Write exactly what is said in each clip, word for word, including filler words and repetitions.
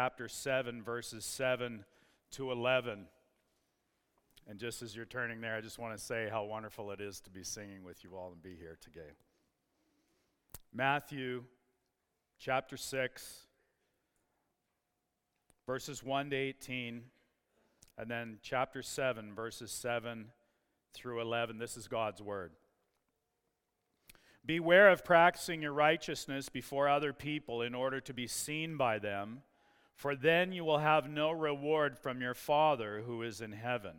chapter seven, verses seven to eleven. And just as you're turning there, I just want to say how wonderful it is to be singing with you all and be here today. Matthew chapter six, verses one to eighteen, and then chapter seven, verses seven through eleven. This is God's word. Beware of practicing your righteousness before other people in order to be seen by them, for then you will have no reward from your Father who is in heaven.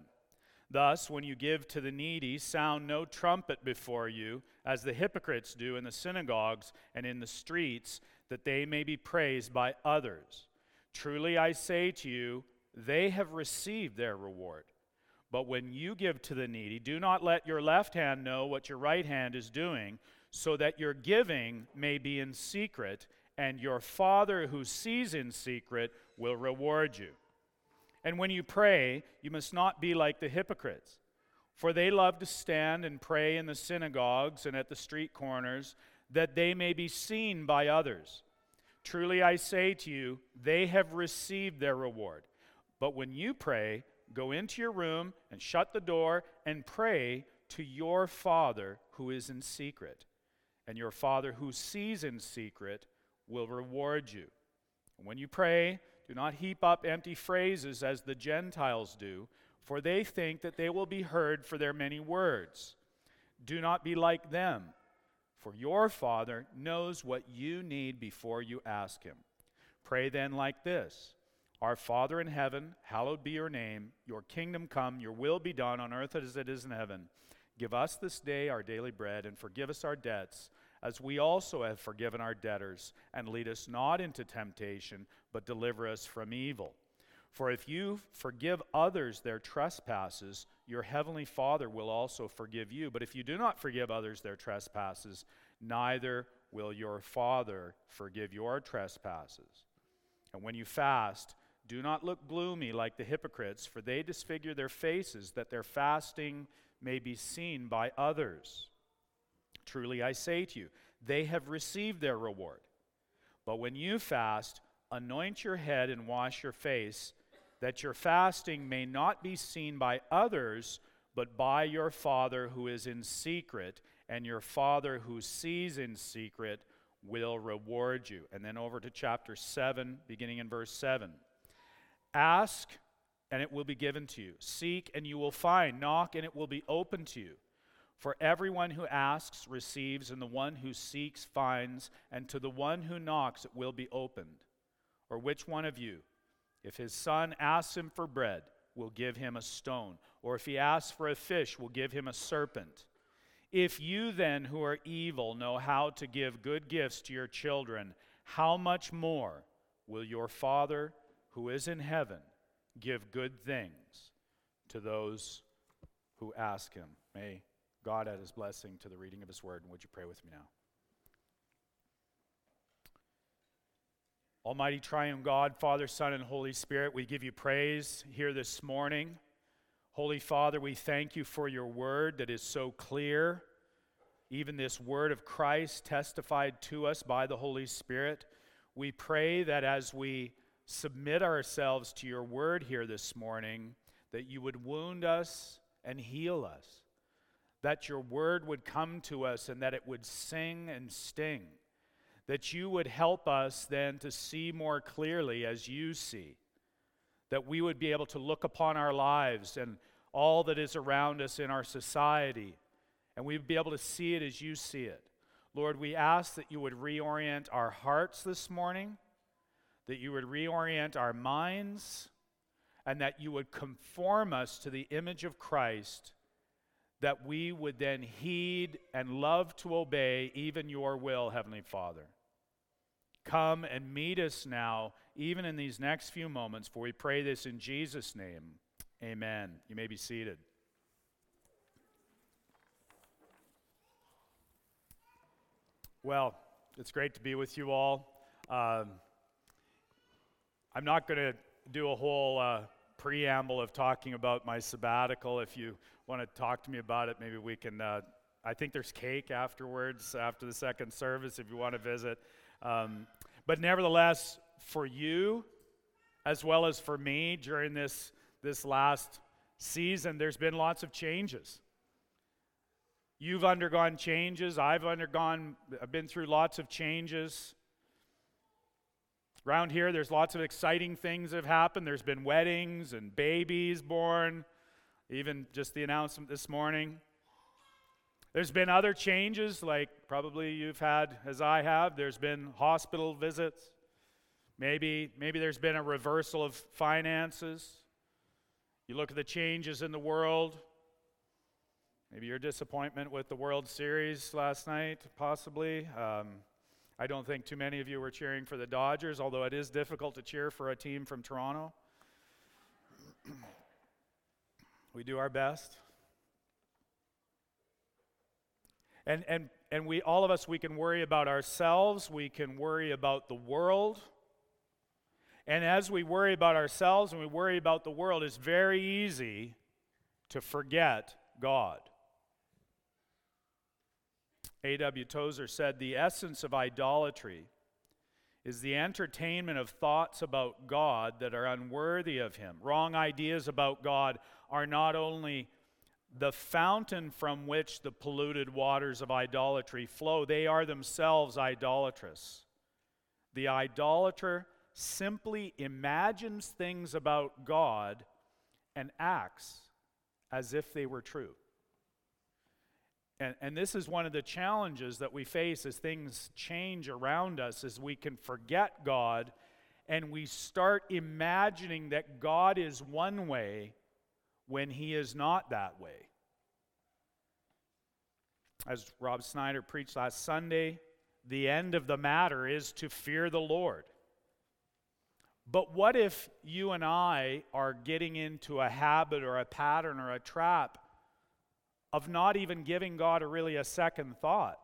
Thus, when you give to the needy, sound no trumpet before you, as the hypocrites do in the synagogues and in the streets, that they may be praised by others. Truly I say to you, they have received their reward. But when you give to the needy, do not let your left hand know what your right hand is doing, so that your giving may be in secret, and your Father who sees in secret will reward you. And when you pray, you must not be like the hypocrites, for they love to stand and pray in the synagogues and at the street corners, that they may be seen by others. Truly I say to you, they have received their reward. But when you pray, go into your room and shut the door and pray to your Father who is in secret. And your Father who sees in secret will reward you. And when you pray, do not heap up empty phrases as the Gentiles do, for they think that they will be heard for their many words. Do not be like them, for your Father knows what you need before you ask him. Pray then like this: Our Father in heaven, hallowed be your name. Your kingdom come, your will be done on earth as it is in heaven. Give us this day our daily bread, and forgive us our debts, as we also have forgiven our debtors. And lead us not into temptation, but deliver us from evil. For if you forgive others their trespasses, your heavenly Father will also forgive you. But if you do not forgive others their trespasses, neither will your Father forgive your trespasses. And when you fast, do not look gloomy like the hypocrites, for they disfigure their faces, that their fasting may be seen by others. Truly I say to you, they have received their reward. But when you fast, anoint your head and wash your face, that your fasting may not be seen by others, but by your Father who is in secret, and your Father who sees in secret will reward you. And then over to chapter seven, beginning in verse seven. Ask, and it will be given to you. Seek, and you will find. Knock, and it will be opened to you. For everyone who asks receives, and the one who seeks finds, and to the one who knocks it will be opened. Or which one of you, if his son asks him for bread, will give him a stone? Or if he asks for a fish, will give him a serpent? If you then, who are evil, know how to give good gifts to your children, how much more will your Father who is in heaven give good things to those who ask him? May God add his blessing to the reading of his word. And would you pray with me now? Almighty triune God, Father, Son, and Holy Spirit, we give you praise here this morning. Holy Father, we thank you for your word that is so clear. Even this word of Christ testified to us by the Holy Spirit. We pray that as we submit ourselves to your word here this morning, that you would wound us and heal us. That your word would come to us and that it would sing and sting. That you would help us then to see more clearly as you see. That we would be able to look upon our lives and all that is around us in our society, and we would be able to see it as you see it. Lord, we ask that you would reorient our hearts this morning, that you would reorient our minds, and that you would conform us to the image of Christ, that we would then heed and love to obey even your will, Heavenly Father. Come and meet us now, even in these next few moments, for we pray this in Jesus' name. Amen. You may be seated. Well, it's great to be with you all. Um, I'm not going to do a whole uh, preamble of talking about my sabbatical. If you want to talk to me about it, maybe we can, uh, I think there's cake afterwards, after the second service, if you want to visit. Um, but nevertheless, for you, as well as for me during this, this last season, there's been lots of changes. You've undergone changes. I've undergone, I've been through lots of changes. Around here, there's lots of exciting things that have happened. There's been weddings and babies born, even just the announcement this morning. There's been other changes, like probably you've had, as I have. There's been hospital visits. Maybe, maybe there's been a reversal of finances. You look at the changes in the world. Maybe your disappointment with the World Series last night, possibly. Um, I don't think too many of you were cheering for the Dodgers, although it is difficult to cheer for a team from Toronto. We do our best. And and and we all of us, we can worry about ourselves, we can worry about the world. And as we worry about ourselves and we worry about the world, it's very easy to forget God. A W Tozer said, "The essence of idolatry is the entertainment of thoughts about God that are unworthy of Him. Wrong ideas about God are not only the fountain from which the polluted waters of idolatry flow, they are themselves idolatrous. The idolater simply imagines things about God and acts as if they were true." And, and this is one of the challenges that we face as things change around us, is we can forget God and we start imagining that God is one way when He is not that way. As Rob Snyder preached last Sunday, the end of the matter is to fear the Lord. But what if you and I are getting into a habit or a pattern or a trap of not even giving God a really a second thought?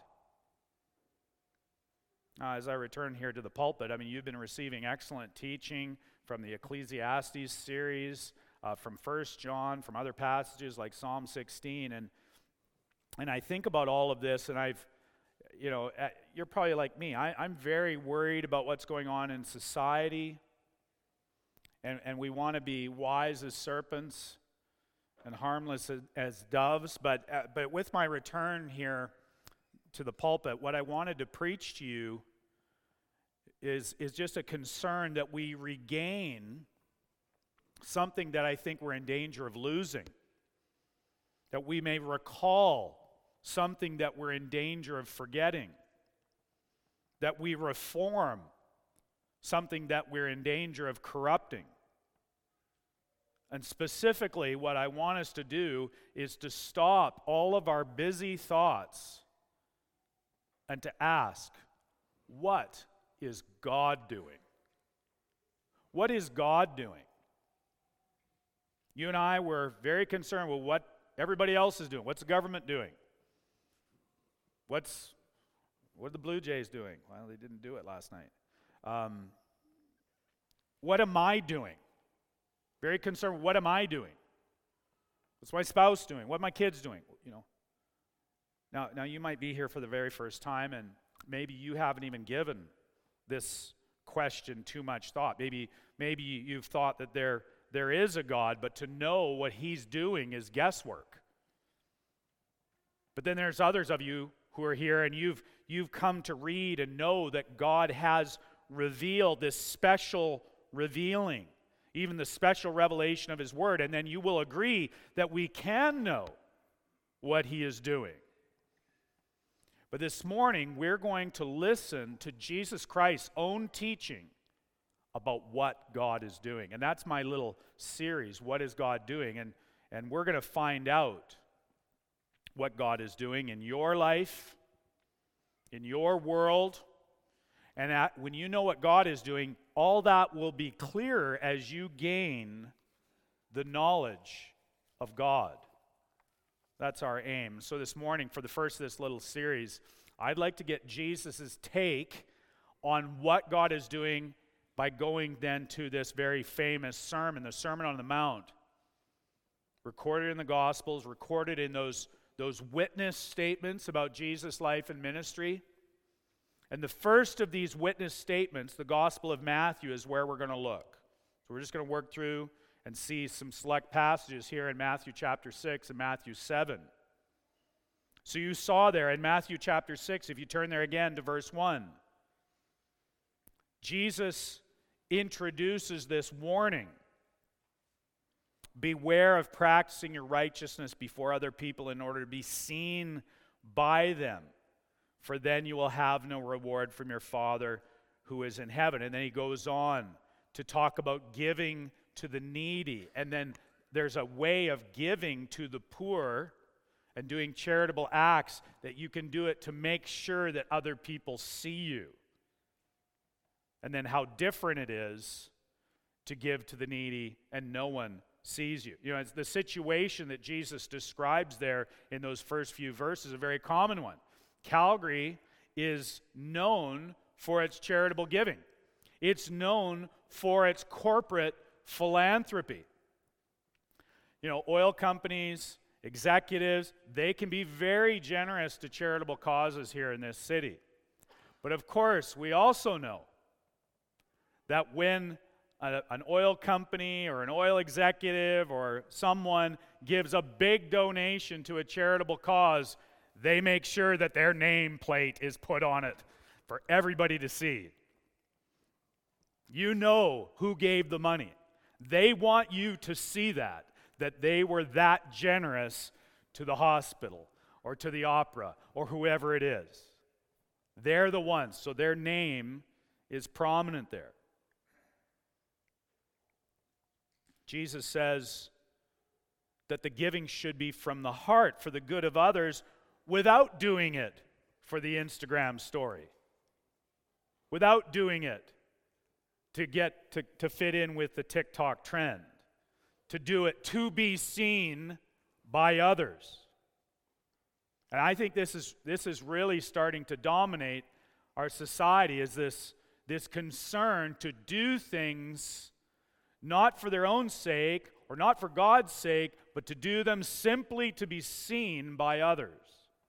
Uh, as I return here to the pulpit, I mean, you've been receiving excellent teaching from the Ecclesiastes series, uh, from First John, from other passages like Psalm sixteen, and and I think about all of this, and I've, you know, uh, you're probably like me. I, I'm very worried about what's going on in society, and and we want to be wise as serpents and harmless as, as doves. But uh, but with my return here to the pulpit, what I wanted to preach to you is is just a concern that we regain something that I think we're in danger of losing. That we may recall something that we're in danger of forgetting. That we reform something that we're in danger of corrupting. And specifically, what I want us to do is to stop all of our busy thoughts and to ask, what is God doing? What is God doing? You and I were very concerned with what everybody else is doing. What's the government doing? What's what are the Blue Jays doing? Well, they didn't do it last night. Um, what am I doing? Very concerned. What am I doing? What's my spouse doing? What are my kids doing? You know. Now, now you might be here for the very first time, and maybe you haven't even given this question too much thought. Maybe, maybe you've thought that there there is a God, but to know what He's doing is guesswork. But then there's others of you who are here, and you've you've come to read and know that God has revealed this special revealing, even the special revelation of His Word, and then you will agree that we can know what He is doing. But this morning, we're going to listen to Jesus Christ's own teaching about what God is doing. And that's my little series, What is God Doing? And, and we're going to find out what God is doing in your life, in your world. And that, when you know what God is doing, all that will be clearer as you gain the knowledge of God. That's our aim. So this morning, for the first of this little series, I'd like to get Jesus' take on what God is doing by going then to this very famous sermon, the Sermon on the Mount, recorded in the Gospels, recorded in those, those witness statements about Jesus' life and ministry. And the first of these witness statements, the Gospel of Matthew, is where we're going to look. So we're just going to work through and see some select passages here in Matthew chapter six and Matthew seven. So you saw there in Matthew chapter six, if you turn there again to verse one, Jesus introduces this warning. Beware of practicing your righteousness before other people in order to be seen by them, for then you will have no reward from your Father who is in heaven. And then he goes on to talk about giving to the needy. And then there's a way of giving to the poor and doing charitable acts that you can do it to make sure that other people see you. And then how different it is to give to the needy and no one sees you. You know, it's the situation that Jesus describes there in those first few verses, a very common one. Calgary is known for its charitable giving. It's known for its corporate philanthropy. You know, oil companies, executives, they can be very generous to charitable causes here in this city. But of course, we also know that when a, an oil company or an oil executive or someone gives a big donation to a charitable cause, they make sure that their nameplate is put on it for everybody to see. You know who gave the money. They want you to see that, that they were that generous to the hospital or to the opera or whoever it is. They're the ones, so their name is prominent there. Jesus says that the giving should be from the heart for the good of others without doing it for the Instagram story, without doing it to get to, to fit in with the TikTok trend, to do it to be seen by others. And I think this is this is really starting to dominate our society, is this, this concern to do things not for their own sake or not for God's sake, but to do them simply to be seen by others.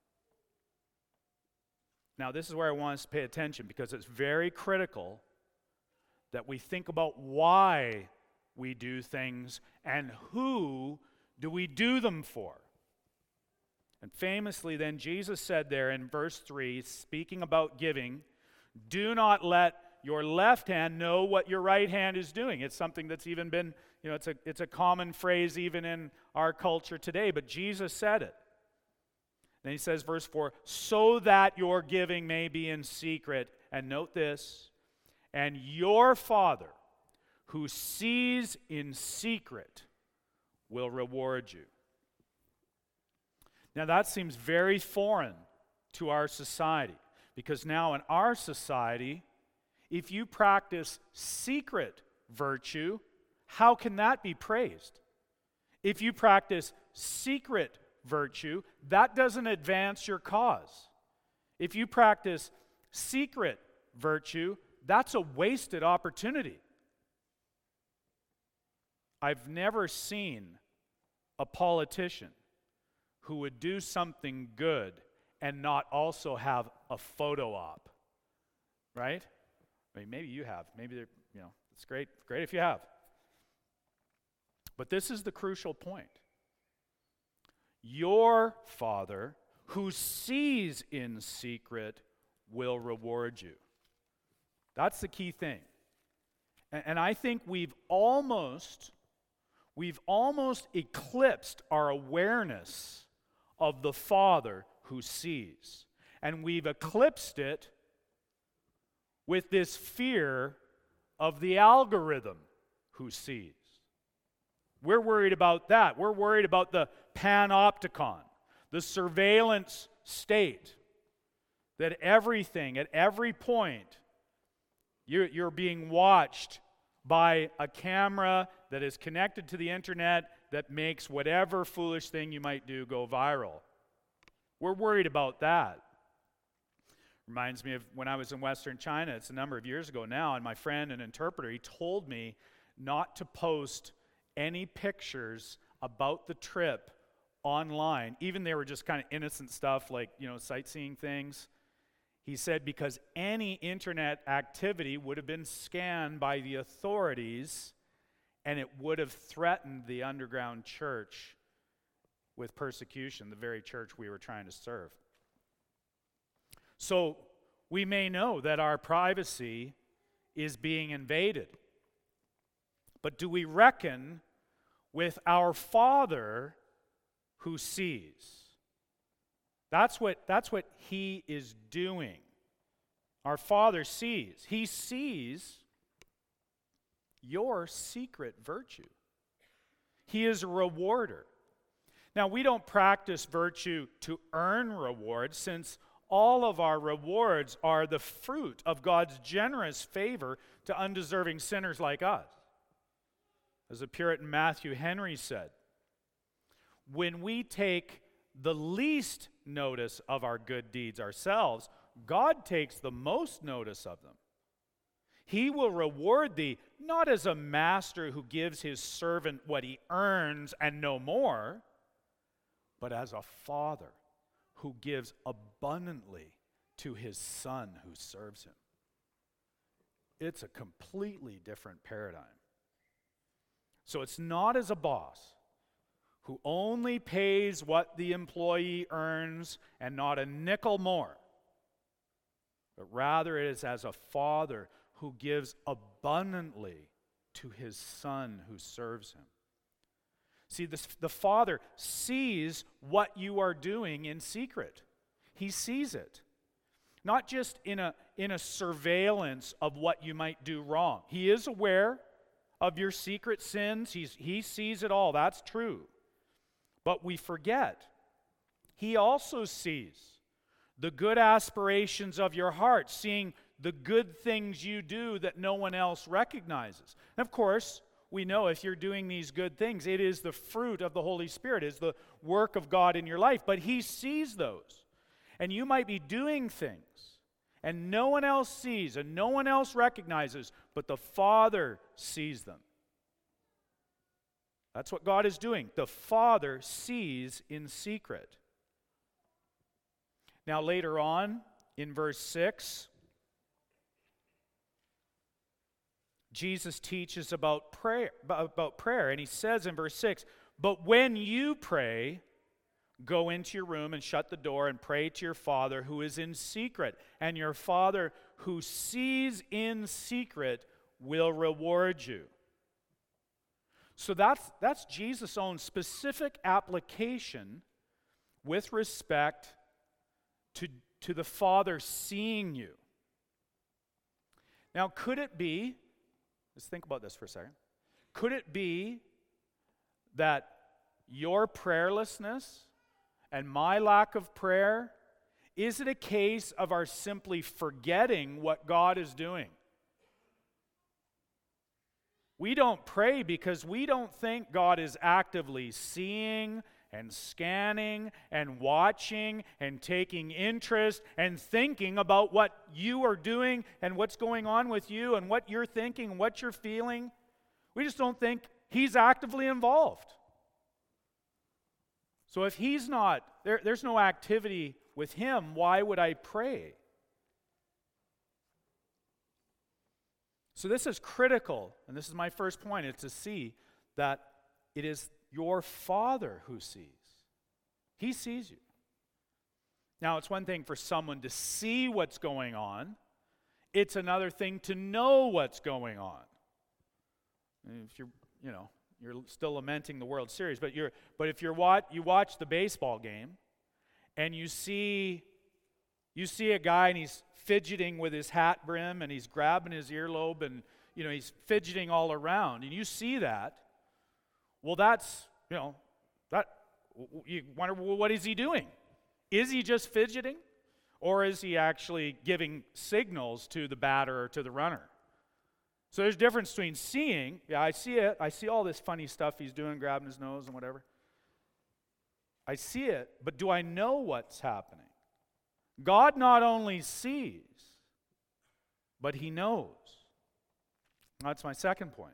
Now, this is where I want us to pay attention, because it's very critical that we think about why we do things and who do we do them for. And famously then, Jesus said there in verse three, speaking about giving, do not let your left hand know what your right hand is doing. It's something that's even been, you know, it's a, it's a common phrase even in our culture today, but Jesus said it. Then he says, verse four, so that your giving may be in secret. And note this, and your Father who sees in secret will reward you. Now that seems very foreign to our society, because now in our society, if you practice secret virtue, how can that be praised? If you practice secret virtue, that doesn't advance your cause. If you practice secret virtue, that's a wasted opportunity. I've never seen a politician who would do something good and not also have a photo op, right? I mean, maybe you have. Maybe they're, you know, it's great, great if you have. But this is the crucial point. Your Father who sees in secret will reward you. That's the key thing. And, and I think we've almost, we've almost eclipsed our awareness of the Father who sees. And we've eclipsed it with this fear of the algorithm who sees. We're worried about that. We're worried about the panopticon, the surveillance state, that everything, at every point, you're, you're being watched by a camera that is connected to the internet that makes whatever foolish thing you might do go viral. We're worried about that. Reminds me of when I was in Western China. It's a number of years ago now, and my friend, an interpreter, he told me not to post any pictures about the trip online. Even they were just kind of innocent stuff like, you know, sightseeing things. He said because any internet activity would have been scanned by the authorities, and it would have threatened the underground church with persecution, the very church we were trying to serve. So we may know that our privacy is being invaded. But do we reckon with our Father who sees? That's what, that's what he is doing. Our Father sees. He sees your secret virtue. He is a rewarder. Now, we don't practice virtue to earn rewards, since all of our rewards are the fruit of God's generous favor to undeserving sinners like us. As the Puritan Matthew Henry said, when we take the least notice of our good deeds ourselves, God takes the most notice of them. He will reward thee not as a master who gives his servant what he earns and no more, but as a father who gives abundantly to his son who serves him. It's a completely different paradigm. So it's not as a boss who only pays what the employee earns and not a nickel more, but rather it is as a father who gives abundantly to his son who serves him. See, this, the Father sees what you are doing in secret. He sees it. Not just in a, in a surveillance of what you might do wrong. He is aware of your secret sins. He's, he sees it all. That's true. But we forget. He also sees the good aspirations of your heart, seeing the good things you do that no one else recognizes. And of course, we know if you're doing these good things, it is the fruit of the Holy Spirit, it is the work of God in your life. But he sees those. And you might be doing things, and no one else sees, and no one else recognizes, but the Father sees them. That's what God is doing. The Father sees in secret. Now later on, in verse six, Jesus teaches about prayer, about prayer, and he says in verse six, "But when you pray, go into your room and shut the door and pray to your Father who is in secret, and your Father who sees in secret will reward you." So that's, that's Jesus' own specific application with respect to, to the Father seeing you. Now, could it be, let's think about this for a second. Could it be that your prayerlessness and my lack of prayer, is it a case of our simply forgetting what God is doing? We don't pray because we don't think God is actively seeing and scanning and watching and taking interest and thinking about what you are doing and what's going on with you and what you're thinking and what you're feeling. We just don't think he's actively involved. So if he's not, there, there's no activity with him, why would I pray? So this is critical, and this is my first point, is to see that it is your Father who sees. He sees you. Now, it's one thing for someone to see what's going on. It's another thing to know what's going on. And if you're, you know, you're still lamenting the World Series, but you're, but if you're watch, you watch the baseball game, and you see, you see a guy and he's fidgeting with his hat brim and he's grabbing his earlobe and, you know, he's fidgeting all around, and you see that. Well, that's, you know, that you wonder, well, what is he doing? Is he just fidgeting, or is he actually giving signals to the batter or to the runner? So there's a difference between seeing, yeah, I see it, I see all this funny stuff he's doing, grabbing his nose and whatever. I see it, but do I know what's happening? God not only sees, but he knows. That's my second point.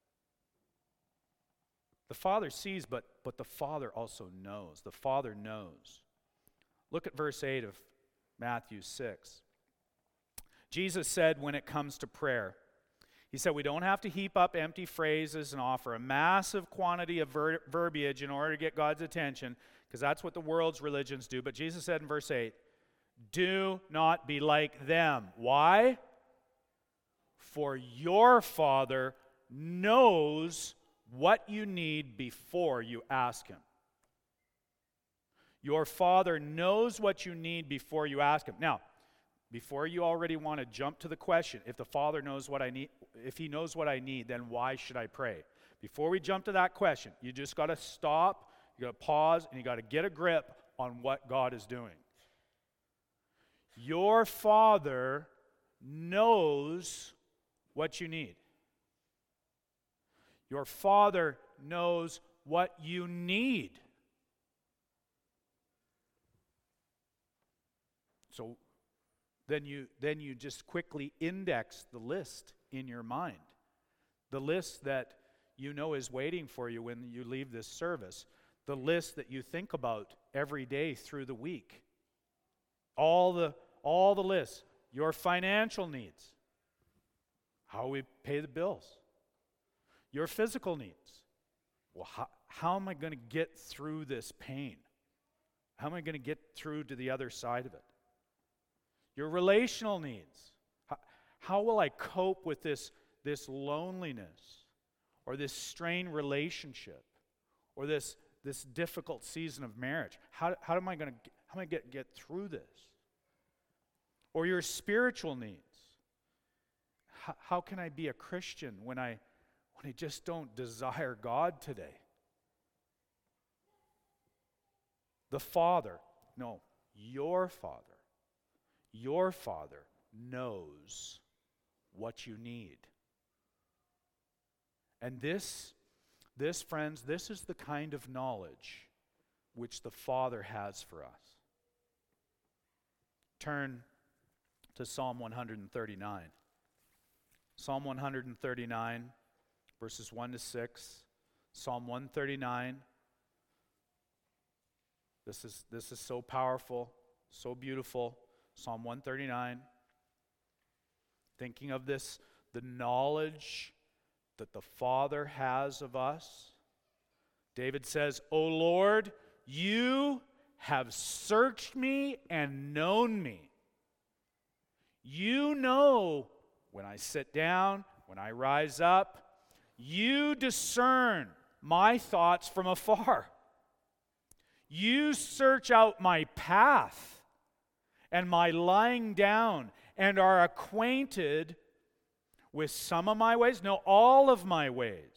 The Father sees, but, but the Father also knows. The Father knows. Look at verse eight of Matthew six. Jesus said when it comes to prayer, he He said we don't have to heap up empty phrases and offer a massive quantity of ver- verbiage in order to get God's attention, because that's what the world's religions do. But Jesus said in verse eight, do not be like them. Why? For your Father knows what you need before you ask Him. Your Father knows what you need before you ask Him. Now, before you already want to jump to the question, if the Father knows what I need, if He knows what I need, then why should I pray? Before we jump to that question, you just got to stop, you got to pause, and you got to get a grip on what God is doing. Your Father knows what you need. Your Father knows what you need. So then you then you just quickly index the list in your mind. The list that you know is waiting for you when you leave this service. The list that you think about every day through the week. All the all the lists. Your financial needs. How we pay the bills. Your physical needs. Well, how, how am I going to get through this pain? How am I going to get through to the other side of it? Your relational needs. How, how will I cope with this, this loneliness or this strained relationship or this, this difficult season of marriage? How, how am I going to how am I get, get through this? Or your spiritual needs. How, how can I be a Christian when I when I just don't desire God today? The Father, no, your Father. Your Father knows what you need. And this, this, friends, this is the kind of knowledge which the Father has for us. Turn to Psalm one thirty-nine. Psalm one thirty-nine, verses one to six. Psalm one thirty-nine. This is, this is so powerful, so beautiful. Psalm one thirty-nine, thinking of this, the knowledge that the Father has of us. David says, O Lord, you have searched me and known me. You know when I sit down, when I rise up. You discern my thoughts from afar. You search out my path and my lying down, and are acquainted with some of my ways, no, all of my ways.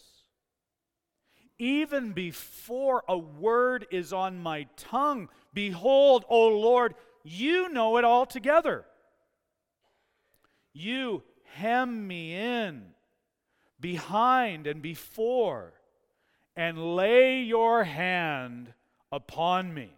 Even before a word is on my tongue, behold, O Lord, you know it altogether. You hem me in, behind and before, and lay your hand upon me.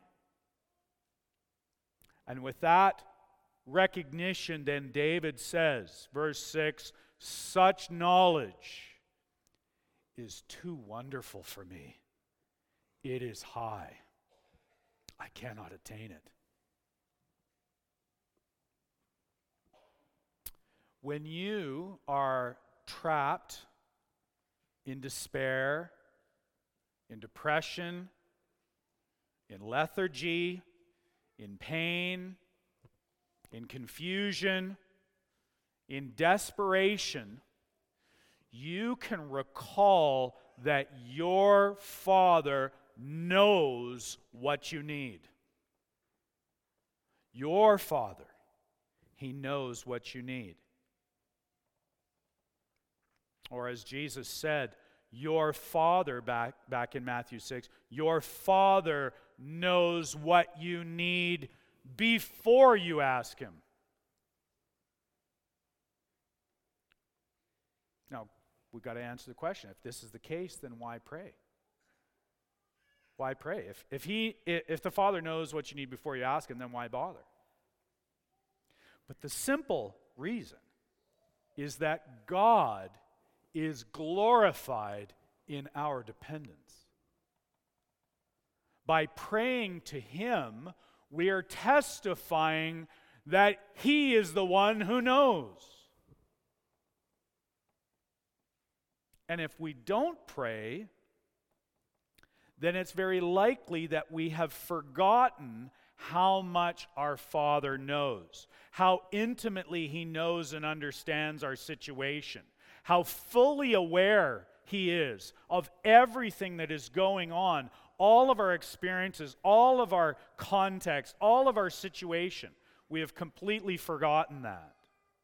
And with that recognition, then David says, verse six, such knowledge is too wonderful for me. It is high. I cannot attain it. When you are trapped in despair, in depression, in lethargy, in pain, in confusion, in desperation, you can recall that your Father knows what you need. Your Father, He knows what you need. Or as Jesus said, your Father, back, back in Matthew six, your Father knows what you need before you ask Him. Now, we've got to answer the question. If this is the case, then why pray? Why pray? If, if, he, if the Father knows what you need before you ask Him, then why bother? But the simple reason is that God is glorified in our dependence. By praying to Him, we are testifying that He is the one who knows. And if we don't pray, then it's very likely that we have forgotten how much our Father knows, how intimately He knows and understands our situation, how fully aware He is of everything that is going on, all of our experiences, all of our context, all of our situation. We have completely forgotten that.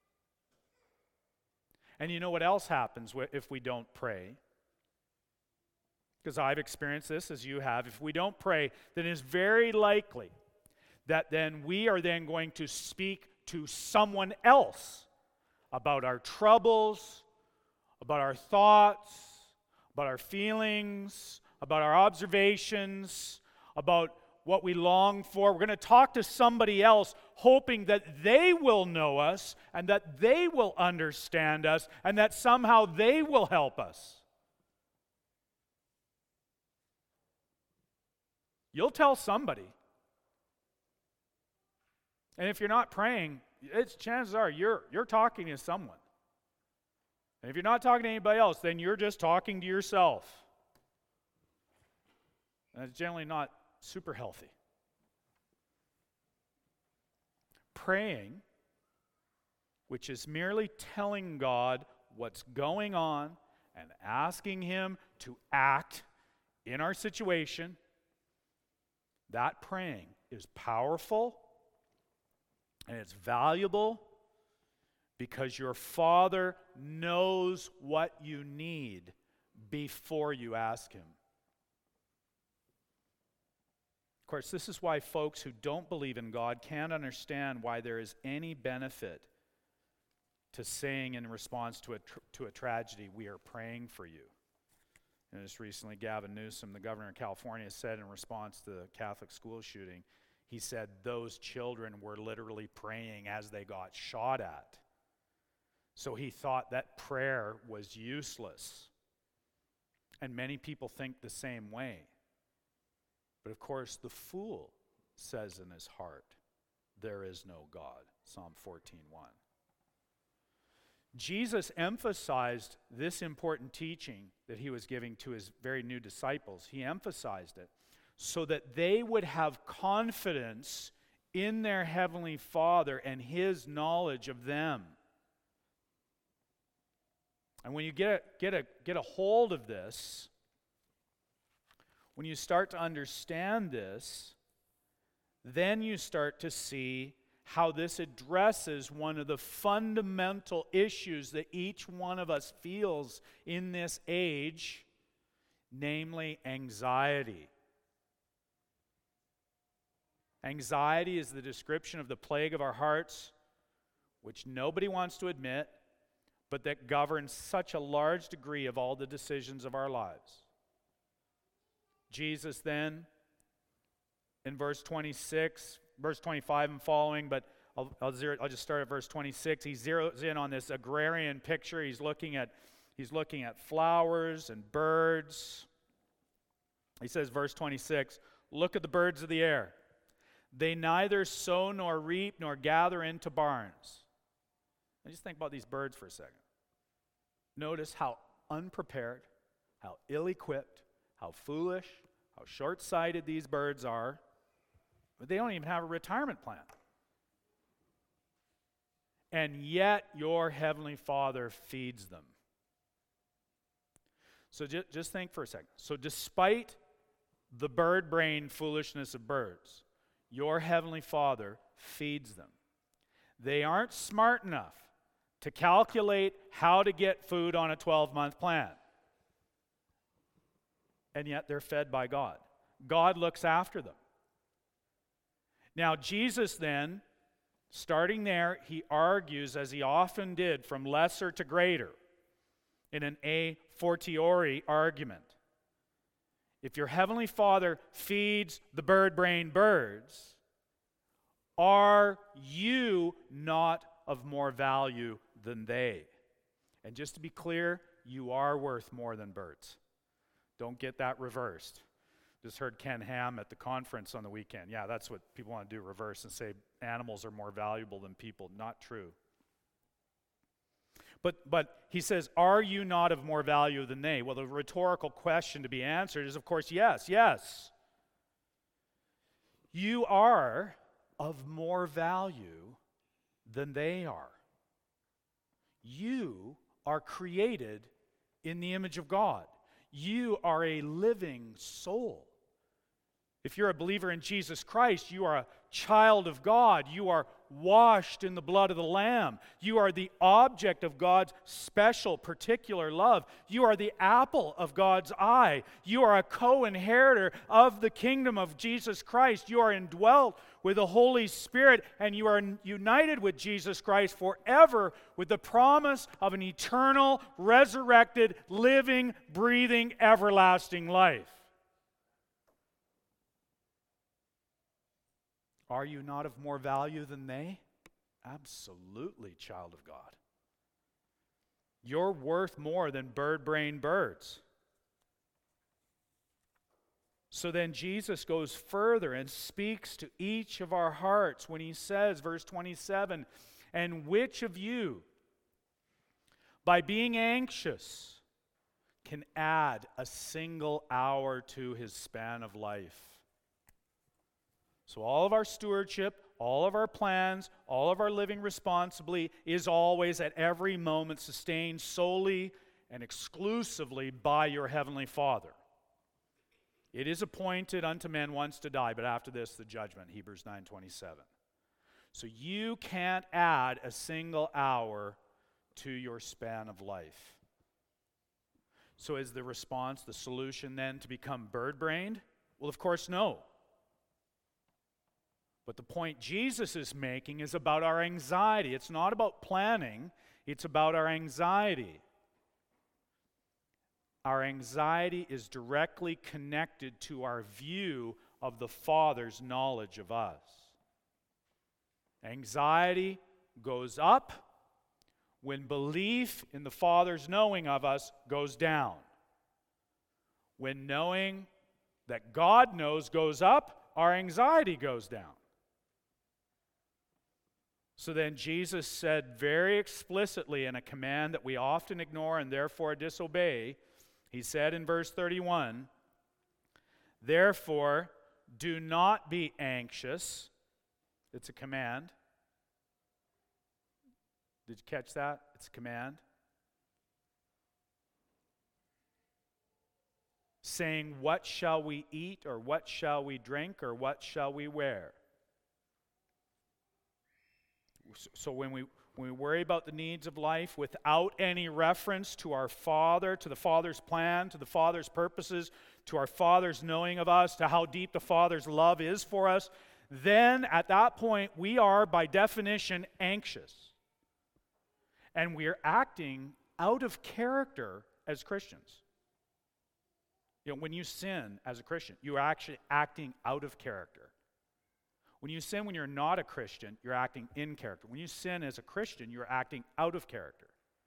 And you know what else happens if we don't pray? Because I've experienced this as you have. If we don't pray, then it's very likely that then we are then going to speak to someone else about our troubles, about our thoughts, about our feelings, about our observations, about what we long for. We're going to talk to somebody else hoping that they will know us and that they will understand us and that somehow they will help us. You'll tell somebody. And if you're not praying, it's chances are you're you're talking to someone. And if you're not talking to anybody else, then you're just talking to yourself. And it's generally not super healthy. Praying, which is merely telling God what's going on and asking Him to act in our situation, that praying is powerful and it's valuable because your Father knows what you need before you ask Him. Of course, this is why folks who don't believe in God can't understand why there is any benefit to saying in response to a, tr- to a tragedy, "We are praying for you." And just recently, Gavin Newsom, the governor of California, said in response to the Catholic school shooting, he said those children were literally praying as they got shot at. So he thought that prayer was useless. And many people think the same way. But of course, the fool says in his heart, "There is no God." Psalm fourteen one. Jesus emphasized this important teaching that he was giving to his very new disciples. He emphasized it so that they would have confidence in their heavenly Father and His knowledge of them. And when you get a, get a, get a hold of this, when you start to understand this, then you start to see how this addresses one of the fundamental issues that each one of us feels in this age, namely anxiety. Anxiety is the description of the plague of our hearts, which nobody wants to admit, but that governs such a large degree of all the decisions of our lives. Jesus then, in verse twenty-six, verse twenty-five and following, but I'll, I'll, zero, I'll just start at verse twenty-six. He zeroes in on this agrarian picture. He's looking at, he's looking at flowers and birds. He says, verse twenty-six, "Look at the birds of the air. They neither sow nor reap nor gather into barns." Now just think about these birds for a second. Notice how unprepared, how ill-equipped, how foolish, how short-sighted these birds are. But they don't even have a retirement plan. And yet your heavenly Father feeds them. So ju- just think for a second. So despite the bird-brained foolishness of birds, your heavenly Father feeds them. They aren't smart enough to calculate how to get food on a twelve-month plan. And yet they're fed by God. God looks after them. Now, Jesus then, starting there, he argues, as he often did, from lesser to greater in an a fortiori argument. If your heavenly Father feeds the bird-brained birds, are you not of more value than they? And just to be clear, you are worth more than birds. Don't get that reversed. Just heard Ken Ham at the conference on the weekend. Yeah, that's what people want to do, reverse and say animals are more valuable than people. Not true. But, but he says, are you not of more value than they? Well, the rhetorical question to be answered is, of course, yes, yes. You are of more value than they are. You are created in the image of God. You are a living soul. If you're a believer in Jesus Christ, you are a child of God. You are washed in the blood of the Lamb. You are the object of God's special, particular love. You are the apple of God's eye. You are a co-inheritor of the kingdom of Jesus Christ. You are indwelt with the Holy Spirit, and you are united with Jesus Christ forever with the promise of an eternal, resurrected, living, breathing, everlasting life. Are you not of more value than they? Absolutely, child of God. You're worth more than bird-brained birds. So then Jesus goes further and speaks to each of our hearts when he says, verse twenty-seven, and which of you, by being anxious, can add a single hour to his span of life? So all of our stewardship, all of our plans, all of our living responsibly is always at every moment sustained solely and exclusively by your heavenly Father. It is appointed unto men once to die, but after this the judgment, Hebrews nine twenty-seven. So you can't add a single hour to your span of life. So is the response, the solution then to become bird-brained? Well, of course, no. But the point Jesus is making is about our anxiety. It's not about planning, it's about our anxiety. Our anxiety is directly connected to our view of the Father's knowledge of us. Anxiety goes up when belief in the Father's knowing of us goes down. When knowing that God knows goes up, our anxiety goes down. So then Jesus said very explicitly in a command that we often ignore and therefore disobey, he said in verse thirty-one, therefore do not be anxious. It's a command. Did you catch that? It's a command. Saying, what shall we eat, or what shall we drink, or what shall we wear? So when we when we worry about the needs of life without any reference to our Father, to the Father's plan, to the Father's purposes, to our Father's knowing of us, to how deep the Father's love is for us, then at that point we are by definition anxious. And we are acting out of character as Christians. You know, when you sin as a Christian, you are actually acting out of character. When you sin when you're not a Christian, you're acting in character. When you sin as a Christian, you're acting out of character.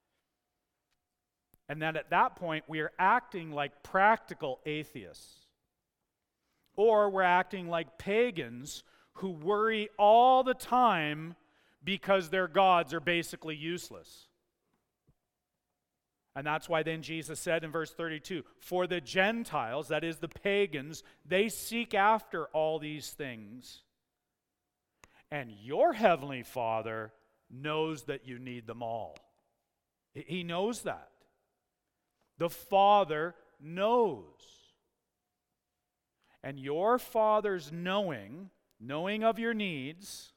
And then at that point, we are acting like practical atheists. Or we're acting like pagans who worry all the time because their gods are basically useless. And that's why then Jesus said in verse thirty-two, for the Gentiles, that is the pagans, they seek after all these things. And your heavenly Father knows that you need them all. He knows that. The Father knows. And your Father's knowing, knowing of your needs,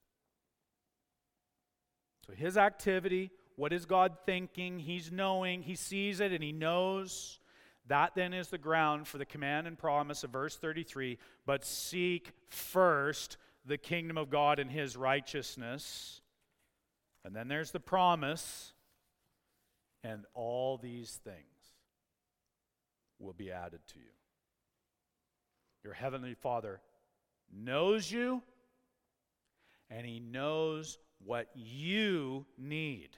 so his activity, what is God thinking? He's knowing, he sees it, and he knows. That then is the ground for the command and promise of verse thirty-three, but seek first the kingdom of God and his righteousness. And then there's the promise, and all these things will be added to you. Your heavenly Father knows you, and he knows what you need.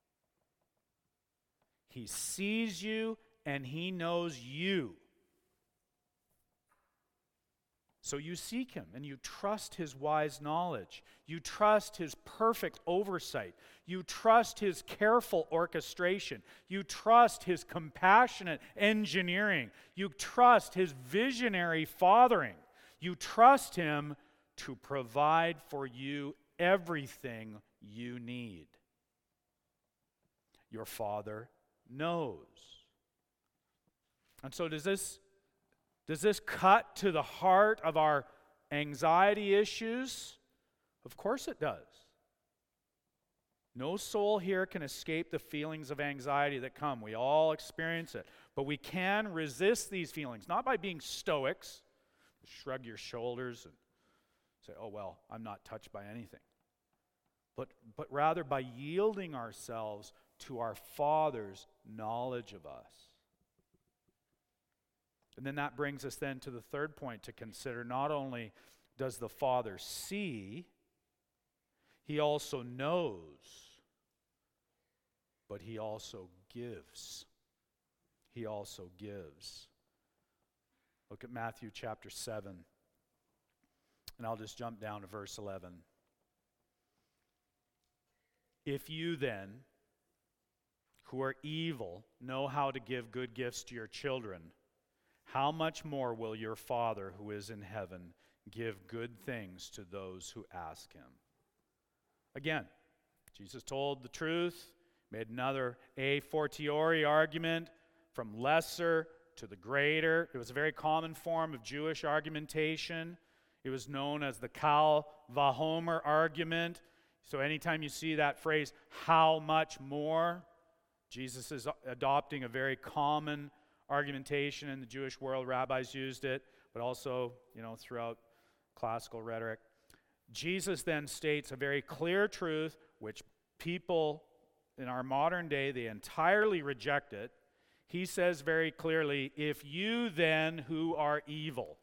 He sees you, and he knows you. So you seek him and you trust his wise knowledge. You trust his perfect oversight. You trust his careful orchestration. You trust his compassionate engineering. You trust his visionary fathering. You trust him to provide for you everything you need. Your Father knows. And so does this Does this cut to the heart of our anxiety issues? Of course it does. No soul here can escape the feelings of anxiety that come. We all experience it. But we can resist these feelings, not by being stoics, shrug your shoulders and say, oh, well, I'm not touched by anything. But, but rather by yielding ourselves to our Father's knowledge of us. And then that brings us then to the third point to consider. Not only does the Father see, he also knows, but he also gives. He also gives. Look at Matthew chapter seven, and I'll just jump down to verse eleven. If you then, who are evil, know how to give good gifts to your children, how much more will your Father who is in heaven give good things to those who ask him? Again, Jesus told the truth, made another a fortiori argument from lesser to the greater. It was a very common form of Jewish argumentation. It was known as the Kal Vahomer argument. So anytime you see that phrase, how much more, Jesus is adopting a very common argumentation in the Jewish world. Rabbis used it, but also, you know, throughout classical rhetoric. Jesus then states a very clear truth, which people in our modern day, they entirely reject it. He says very clearly, if you then who are evil.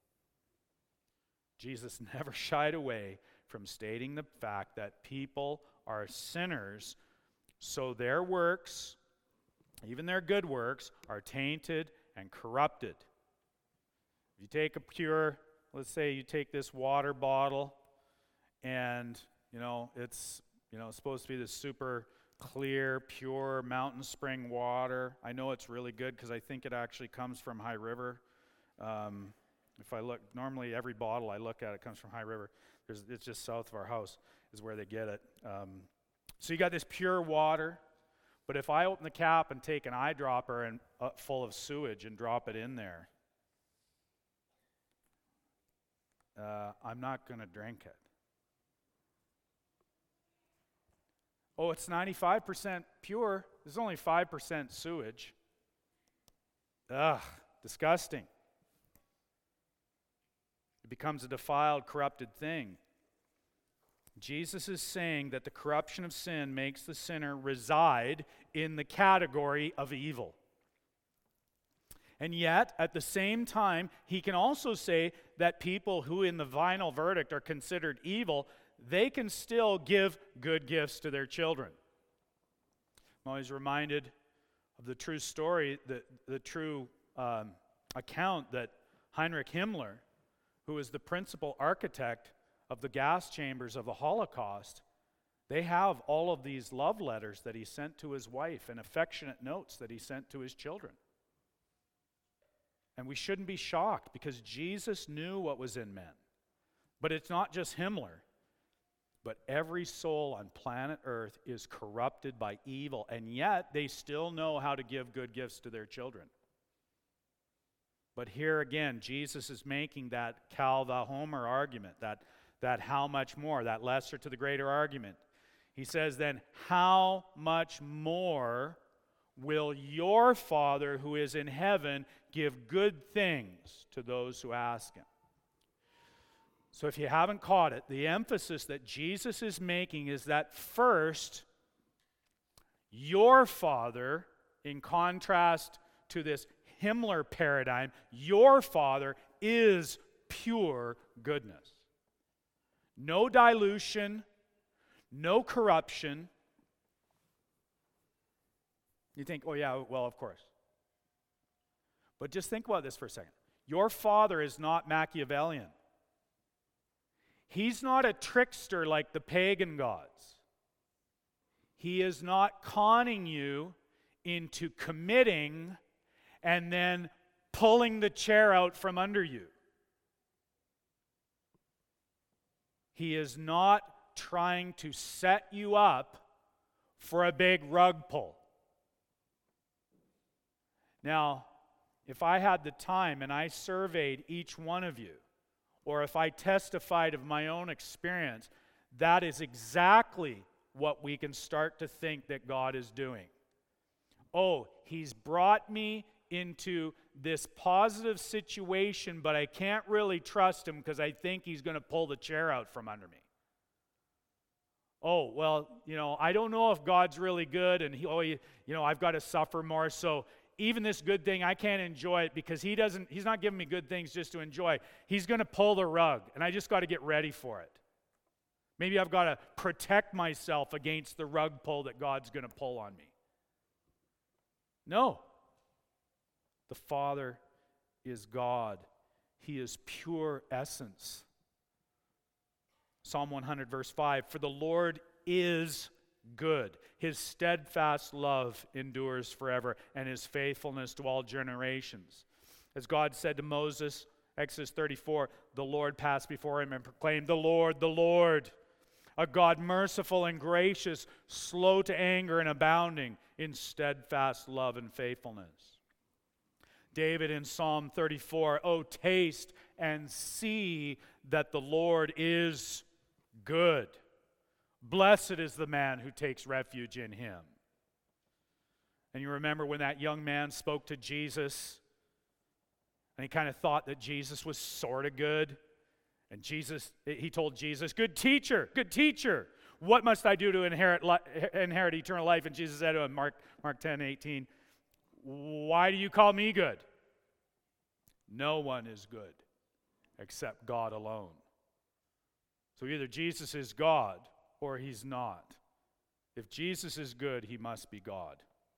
Jesus never shied away from stating the fact that people are sinners, so their works, even their good works, are tainted and corrupted. If you take a pure, let's say you take this water bottle and, you know, it's, you know, supposed to be this super clear, pure mountain spring water. I know it's really good because I think it actually comes from High River. Um, if I look, normally every bottle I look at, it comes from High River. There's, it's just south of our house is where they get it. Um, so you got this pure water. But if I open the cap and take an eyedropper and uh, full of sewage and drop it in there, uh, I'm not going to drink it. Oh, it's ninety-five percent pure. There's only five percent sewage. Ugh, disgusting. It becomes a defiled, corrupted thing. Jesus is saying that the corruption of sin makes the sinner reside in the category of evil. And yet, at the same time, he can also say that people who in the final verdict are considered evil, they can still give good gifts to their children. I'm always reminded of the true story, the, the true um, account that Heinrich Himmler, who was the principal architect of the gas chambers of the Holocaust, they have all of these love letters that he sent to his wife and affectionate notes that he sent to his children. And we shouldn't be shocked because Jesus knew what was in men. But it's not just Himmler, but every soul on planet Earth is corrupted by evil, and yet they still know how to give good gifts to their children. But here again, Jesus is making that Kal Vahomer argument, that that how much more, that lesser to the greater argument. He says then, how much more will your Father who is in heaven give good things to those who ask him? So if you haven't caught it, the emphasis that Jesus is making is that first, your Father, in contrast to this Himmler paradigm, your Father is pure goodness. No dilution, no corruption. You think, oh yeah, well, of course. But just think about this for a second. Your Father is not Machiavellian. He's not a trickster like the pagan gods. He is not conning you into committing and then pulling the chair out from under you. He is not trying to set you up for a big rug pull. Now, if I had the time and I surveyed each one of you, or if I testified of my own experience, that is exactly what we can start to think that God is doing. Oh, He's brought me into this positive situation, but I can't really trust Him because I think He's going to pull the chair out from under me. Oh, well, you know, I don't know if God's really good, and he, oh, you, you know, I've got to suffer more, so even this good thing, I can't enjoy it because he doesn't, he's not giving me good things just to enjoy. He's going to pull the rug, and I just got to get ready for it. Maybe I've got to protect myself against the rug pull that God's going to pull on me. No. The Father is God. He is pure essence. Psalm one hundred, verse five, for the Lord is good. His steadfast love endures forever, and His faithfulness to all generations. As God said to Moses, Exodus thirty-four, the Lord passed before him and proclaimed, the Lord, the Lord, a God merciful and gracious, slow to anger and abounding in steadfast love and faithfulness. David in Psalm thirty-four, oh, taste and see that the Lord is good. Blessed is the man who takes refuge in Him. And you remember when that young man spoke to Jesus, and he kind of thought that Jesus was sort of good. And Jesus, he told Jesus, good teacher, good teacher, what must I do to inherit li- inherit eternal life? And Jesus said to him, Mark, Mark ten, eighteen, why do you call me good? No one is good except God alone. So either Jesus is God or He's not. If Jesus is good, He must be God.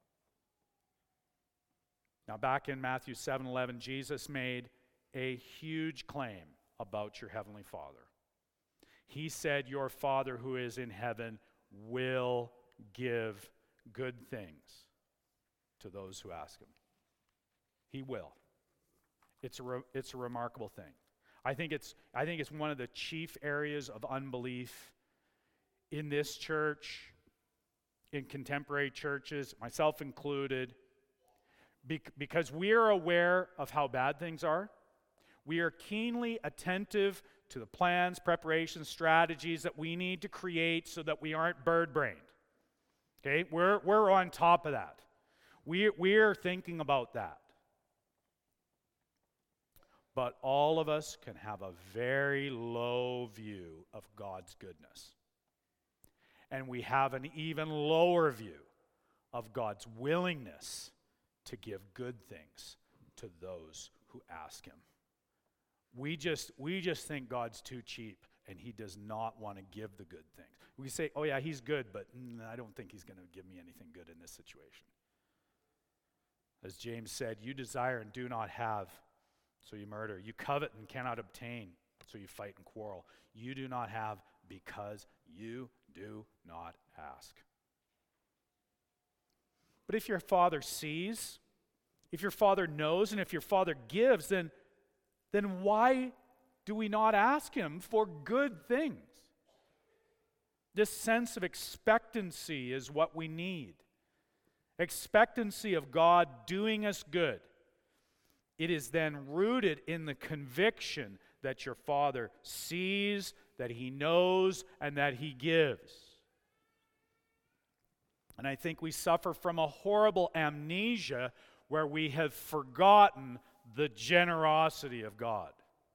Now back in Matthew seven eleven, Jesus made a huge claim about your Heavenly Father. He said, your Father who is in heaven will give good things to those who ask Him. He will. It's a, re- it's a remarkable thing. I think it's I think it's one of the chief areas of unbelief in this church, in contemporary churches, myself included, be- because we are aware of how bad things are. We are keenly attentive to the plans, preparations, strategies that we need to create so that we aren't bird-brained. Okay, we're we're on top of that. We we're thinking about that. But all of us can have a very low view of God's goodness. And we have an even lower view of God's willingness to give good things to those who ask Him. We just we just think God's too cheap and He does not want to give the good things. We say, oh yeah, He's good, but mm, I don't think He's going to give me anything good in this situation. As James said, you desire and do not have, so you murder. You covet and cannot obtain, so you fight and quarrel. You do not have because you do not ask. But if your Father sees, if your Father knows, and if your Father gives, then, then why do we not ask Him for good things? This sense of expectancy is what we need. Expectancy of God doing us good. It is then rooted in the conviction that your Father sees, that He knows, and that He gives. And I think we suffer from a horrible amnesia where we have forgotten the generosity of God.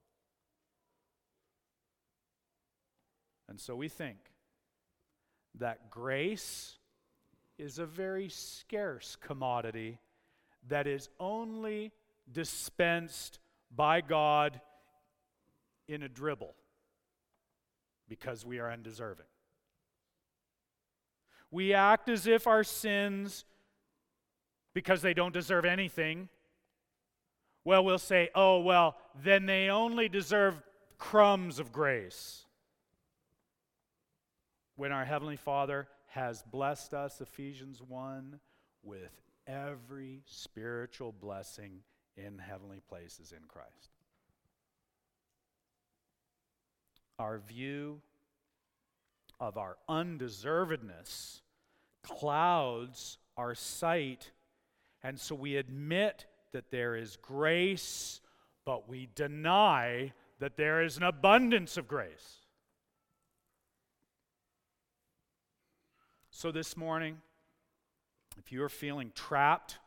And so we think that grace is a very scarce commodity that is only dispensed by God in a dribble because we are undeserving. We act as if our sins, because they don't deserve anything, well, we'll say, oh, well, then they only deserve crumbs of grace. when our Heavenly Father has blessed us, Ephesians one, with every spiritual blessing in heavenly places in Christ. Our view of our undeservedness clouds our sight, and so we admit that there is grace, but we deny that there is an abundance of grace. So this morning, if you are feeling trapped,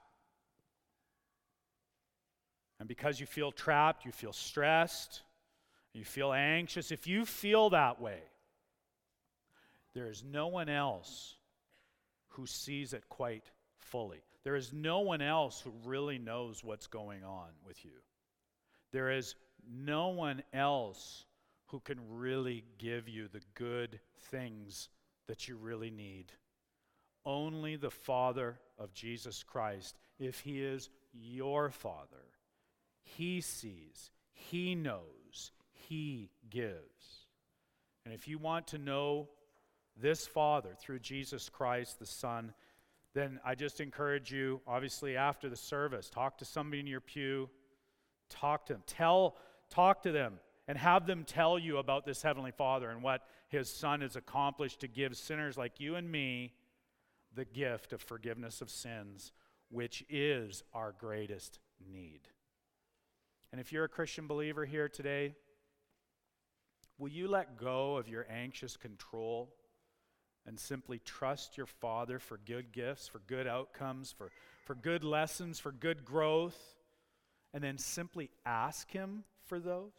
and because you feel trapped, you feel stressed, you feel anxious, if you feel that way, there is no one else who sees it quite fully. There is no one else who really knows what's going on with you. There is no one else who can really give you the good things that you really need. Only the Father of Jesus Christ. If He is your Father, He sees, He knows, He gives. And if you want to know this Father through Jesus Christ, the Son, then I just encourage you, obviously after the service, talk to somebody in your pew, talk to them, tell, talk to them, and have them tell you about this Heavenly Father and what His Son has accomplished to give sinners like you and me the gift of forgiveness of sins, which is our greatest need. And if you're a Christian believer here today, will you let go of your anxious control and simply trust your Father for good gifts, for good outcomes, for, for good lessons, for good growth, and then simply ask Him for those?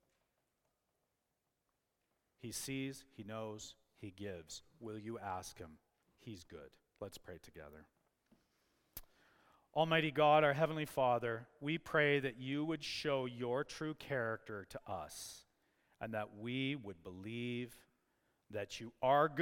He sees, He knows, He gives. Will you ask Him? He's good. Let's pray together. Almighty God, our Heavenly Father, we pray that You would show Your true character to us, and that we would believe that You are good.